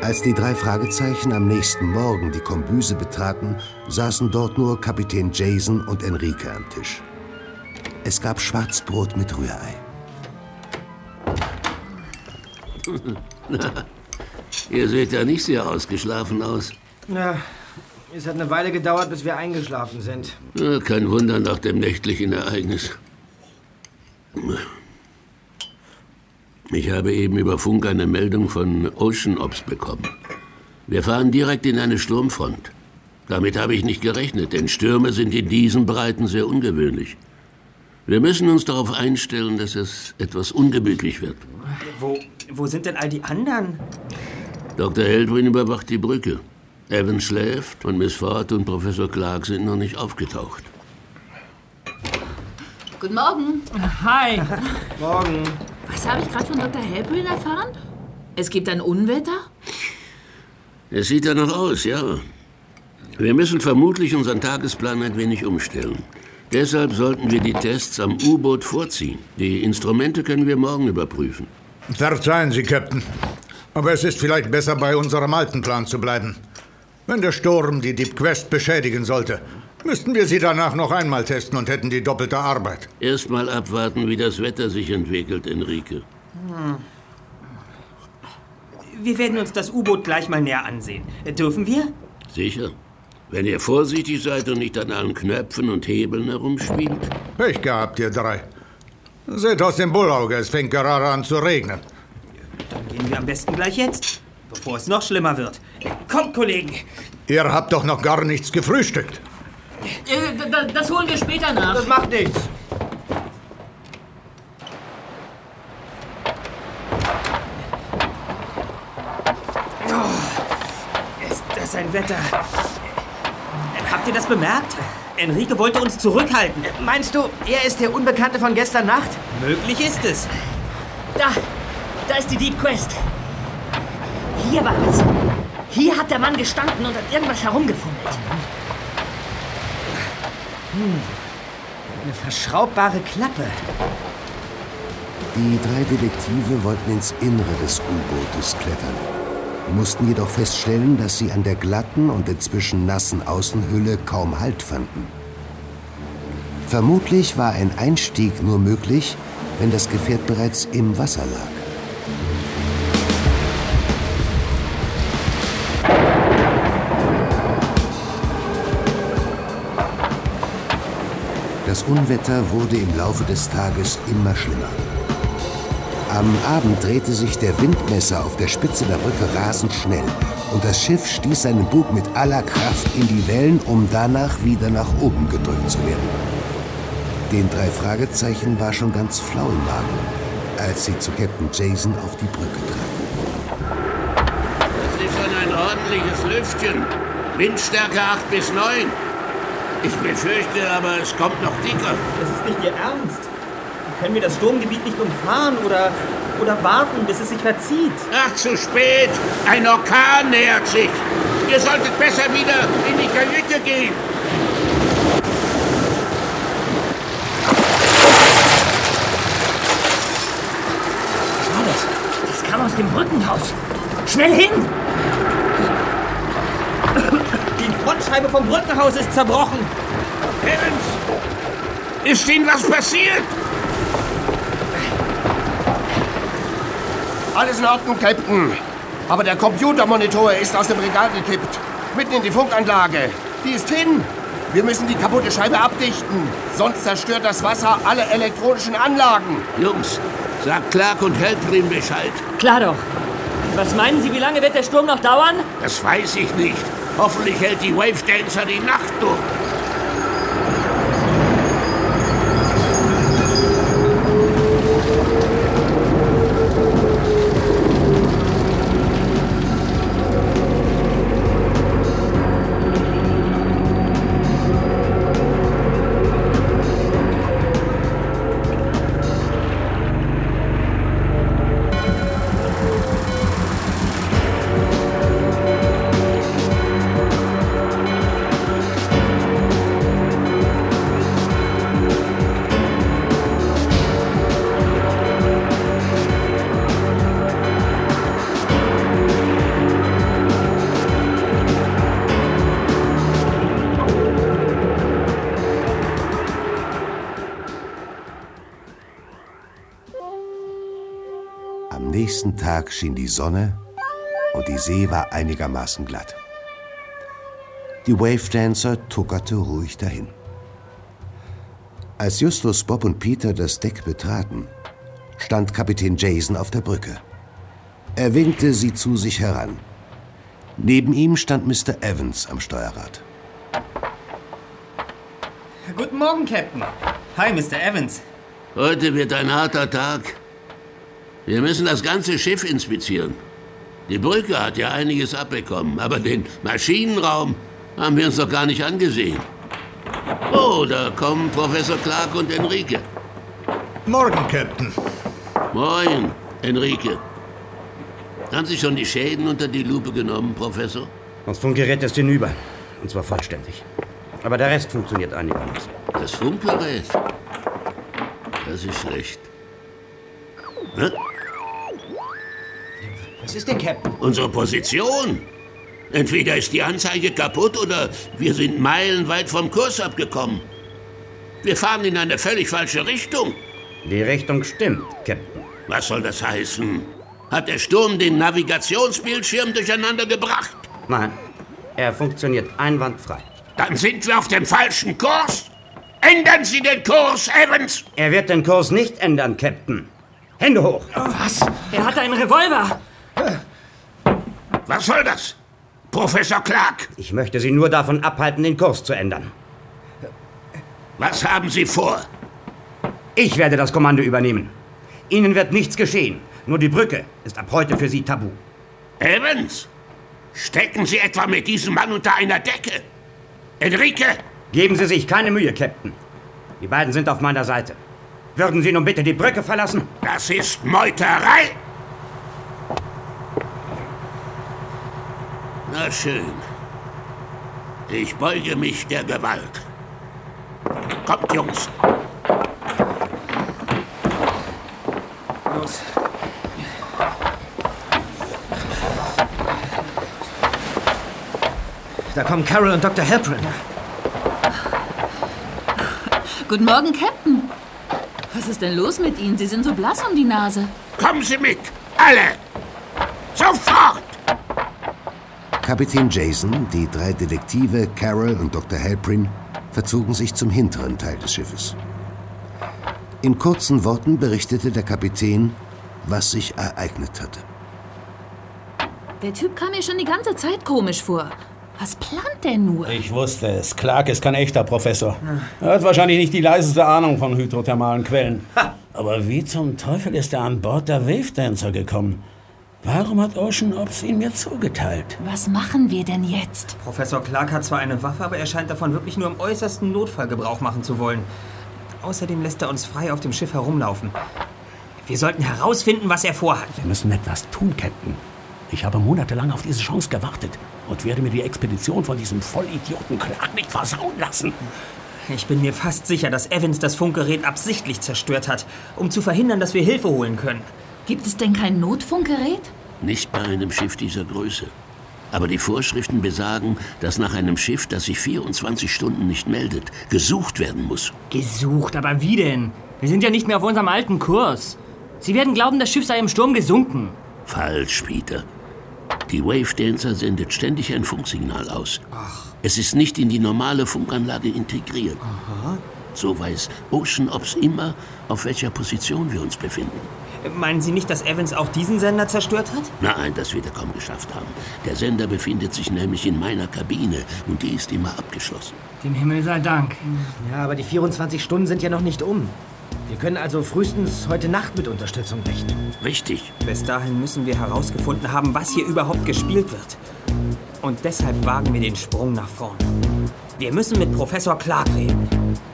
Als die 3 Fragezeichen am nächsten Morgen die Kombüse betraten, saßen dort nur Kapitän Jason und Enrique am Tisch. Es gab Schwarzbrot mit Rührei. Ihr seht ja nicht sehr ausgeschlafen aus. Ja, es hat eine Weile gedauert, bis wir eingeschlafen sind. Ja, kein Wunder nach dem nächtlichen Ereignis. Ich habe eben über Funk eine Meldung von Ocean Ops bekommen. Wir fahren direkt in eine Sturmfront. Damit habe ich nicht gerechnet, denn Stürme sind in diesen Breiten sehr ungewöhnlich. Wir müssen uns darauf einstellen, dass es etwas ungemütlich wird. Wo sind denn all die anderen? Dr. Heldwin überwacht die Brücke. Evan schläft und Miss Ford und Professor Clark sind noch nicht aufgetaucht. Guten Morgen. Hi. Morgen. Was habe ich gerade von Dr. Heldwin erfahren? Es gibt ein Unwetter? Es sieht danach aus, ja. Wir müssen vermutlich unseren Tagesplan ein wenig umstellen. Deshalb sollten wir die Tests am U-Boot vorziehen. Die Instrumente können wir morgen überprüfen. Verzeihen Sie, Captain. Aber es ist vielleicht besser, bei unserem alten Plan zu bleiben. Wenn der Sturm die Deep Quest beschädigen sollte, müssten wir sie danach noch einmal testen und hätten die doppelte Arbeit. Erst mal abwarten, wie das Wetter sich entwickelt, Enrique. Wir werden uns das U-Boot gleich mal näher ansehen. Dürfen wir? Sicher. Wenn ihr vorsichtig seid und nicht an allen Knöpfen und Hebeln herumspielt. Pech gehabt, ihr 3. Seht aus dem Bullauge, es fängt gerade an zu regnen. Dann gehen wir am besten gleich jetzt, bevor es noch schlimmer wird. Kommt, Kollegen! Ihr habt doch noch gar nichts gefrühstückt. Das holen wir später nach. Das macht nichts. Oh, ist das ein Wetter? Habt ihr das bemerkt? Enrique wollte uns zurückhalten. Meinst du, er ist der Unbekannte von gestern Nacht? Möglich ist es. Da ist die Deep Quest. Hier war es. Hier hat der Mann gestanden und hat irgendwas herumgefummelt. Eine verschraubbare Klappe. Die 3 Detektive wollten ins Innere des U-Bootes klettern, mussten jedoch feststellen, dass sie an der glatten und inzwischen nassen Außenhülle kaum Halt fanden. Vermutlich war ein Einstieg nur möglich, wenn das Gefährt bereits im Wasser lag. Das Unwetter wurde im Laufe des Tages immer schlimmer. Am Abend drehte sich der Windmesser auf der Spitze der Brücke rasend schnell und das Schiff stieß seinen Bug mit aller Kraft in die Wellen, um danach wieder nach oben gedrückt zu werden. Den 3 Fragezeichen war schon ganz flau im Magen, als sie zu Captain Jason auf die Brücke traten. Das ist schon ein ordentliches Lüftchen. Windstärke 8 bis 9. Ich befürchte, aber es kommt noch dicker. Das ist nicht Ihr Ernst. Können wir das Sturmgebiet nicht umfahren oder warten, bis es sich verzieht? Ach, zu spät. Ein Orkan nähert sich. Ihr solltet besser wieder in die Kajüte gehen. Was war das? Das kam aus dem Brückenhaus. Schnell hin! Die Frontscheibe vom Brückenhaus ist zerbrochen. Evans! Ist Ihnen was passiert? Alles in Ordnung, Captain. Aber der Computermonitor ist aus dem Regal gekippt. Mitten in die Funkanlage. Die ist hin. Wir müssen die kaputte Scheibe abdichten. Sonst zerstört das Wasser alle elektronischen Anlagen. Jungs, sagt Clark und Heldwin Bescheid. Klar doch. Was meinen Sie, wie lange wird der Sturm noch dauern? Das weiß ich nicht. Hoffentlich hält die Wave Dancer die Nacht durch. Am nächsten Tag schien die Sonne und die See war einigermaßen glatt. Die Wave Dancer tuckerte ruhig dahin. Als Justus, Bob und Peter das Deck betraten, stand Kapitän Jason auf der Brücke. Er winkte sie zu sich heran. Neben ihm stand Mr. Evans am Steuerrad. Guten Morgen, Captain. Hi, Mr. Evans. Heute wird ein harter Tag. Wir müssen das ganze Schiff inspizieren. Die Brücke hat ja einiges abbekommen, aber den Maschinenraum haben wir uns noch gar nicht angesehen. Oh, da kommen Professor Clark und Enrique. Morgen, Captain. Moin, Enrique. Haben Sie schon die Schäden unter die Lupe genommen, Professor? Das Funkgerät ist hinüber. Und zwar vollständig. Aber der Rest funktioniert einigermaßen. Das Funkgerät? Das ist schlecht. Hä? Was ist denn, Captain? Unsere Position. Entweder ist die Anzeige kaputt oder wir sind meilenweit vom Kurs abgekommen. Wir fahren in eine völlig falsche Richtung. Die Richtung stimmt, Captain. Was soll das heißen? Hat der Sturm den Navigationsbildschirm durcheinander gebracht? Nein, er funktioniert einwandfrei. Dann sind wir auf dem falschen Kurs. Ändern Sie den Kurs, Evans! Er wird den Kurs nicht ändern, Captain. Hände hoch! Was? Er hat einen Revolver! Was soll das? Professor Clark! Ich möchte Sie nur davon abhalten, den Kurs zu ändern. Was haben Sie vor? Ich werde das Kommando übernehmen. Ihnen wird nichts geschehen. Nur die Brücke ist ab heute für Sie tabu. Evans! Stecken Sie etwa mit diesem Mann unter einer Decke? Enrique! Geben Sie sich keine Mühe, Captain. Die beiden sind auf meiner Seite. Würden Sie nun bitte die Brücke verlassen? Das ist Meuterei! Na schön. Ich beuge mich der Gewalt. Kommt, Jungs. Los. Da kommen Carol und Dr. Halprin. Guten Morgen, Captain. Was ist denn los mit Ihnen? Sie sind so blass um die Nase. Kommen Sie mit! Alle! Sofort! Kapitän Jason, die 3 Detektive, Carol und Dr. Halprin, verzogen sich zum hinteren Teil des Schiffes. In kurzen Worten berichtete der Kapitän, was sich ereignet hatte. Der Typ kam mir schon die ganze Zeit komisch vor. Was plant der nur? Ich wusste es. Clark ist kein echter Professor. Er hat wahrscheinlich nicht die leiseste Ahnung von hydrothermalen Quellen. Aber wie zum Teufel ist er an Bord der Wave Dancer gekommen? Warum hat Ocean Ops ihn mir zugeteilt? Was machen wir denn jetzt? Professor Clark hat zwar eine Waffe, aber er scheint davon wirklich nur im äußersten Notfall Gebrauch machen zu wollen. Außerdem lässt er uns frei auf dem Schiff herumlaufen. Wir sollten herausfinden, was er vorhat. Wir müssen etwas tun, Captain. Ich habe monatelang auf diese Chance gewartet und werde mir die Expedition von diesem Vollidioten Clark nicht versauen lassen. Ich bin mir fast sicher, dass Evans das Funkgerät absichtlich zerstört hat, um zu verhindern, dass wir Hilfe holen können. Gibt es denn kein Notfunkgerät? Nicht bei einem Schiff dieser Größe. Aber die Vorschriften besagen, dass nach einem Schiff, das sich 24 Stunden nicht meldet, gesucht werden muss. Gesucht? Aber wie denn? Wir sind ja nicht mehr auf unserem alten Kurs. Sie werden glauben, das Schiff sei im Sturm gesunken. Falsch, Peter. Die Wave Dancer sendet ständig ein Funksignal aus. Ach. Es ist nicht in die normale Funkanlage integriert. Aha. So weiß Ocean Ops immer, auf welcher Position wir uns befinden. Meinen Sie nicht, dass Evans auch diesen Sender zerstört hat? Nein, das wird er kaum geschafft haben. Der Sender befindet sich nämlich in meiner Kabine und die ist immer abgeschlossen. Dem Himmel sei Dank. Ja, aber die 24 Stunden sind ja noch nicht um. Wir können also frühestens heute Nacht mit Unterstützung rechnen. Richtig. Bis dahin müssen wir herausgefunden haben, was hier überhaupt gespielt wird. Und deshalb wagen wir den Sprung nach vorn. Wir müssen mit Professor Clark reden.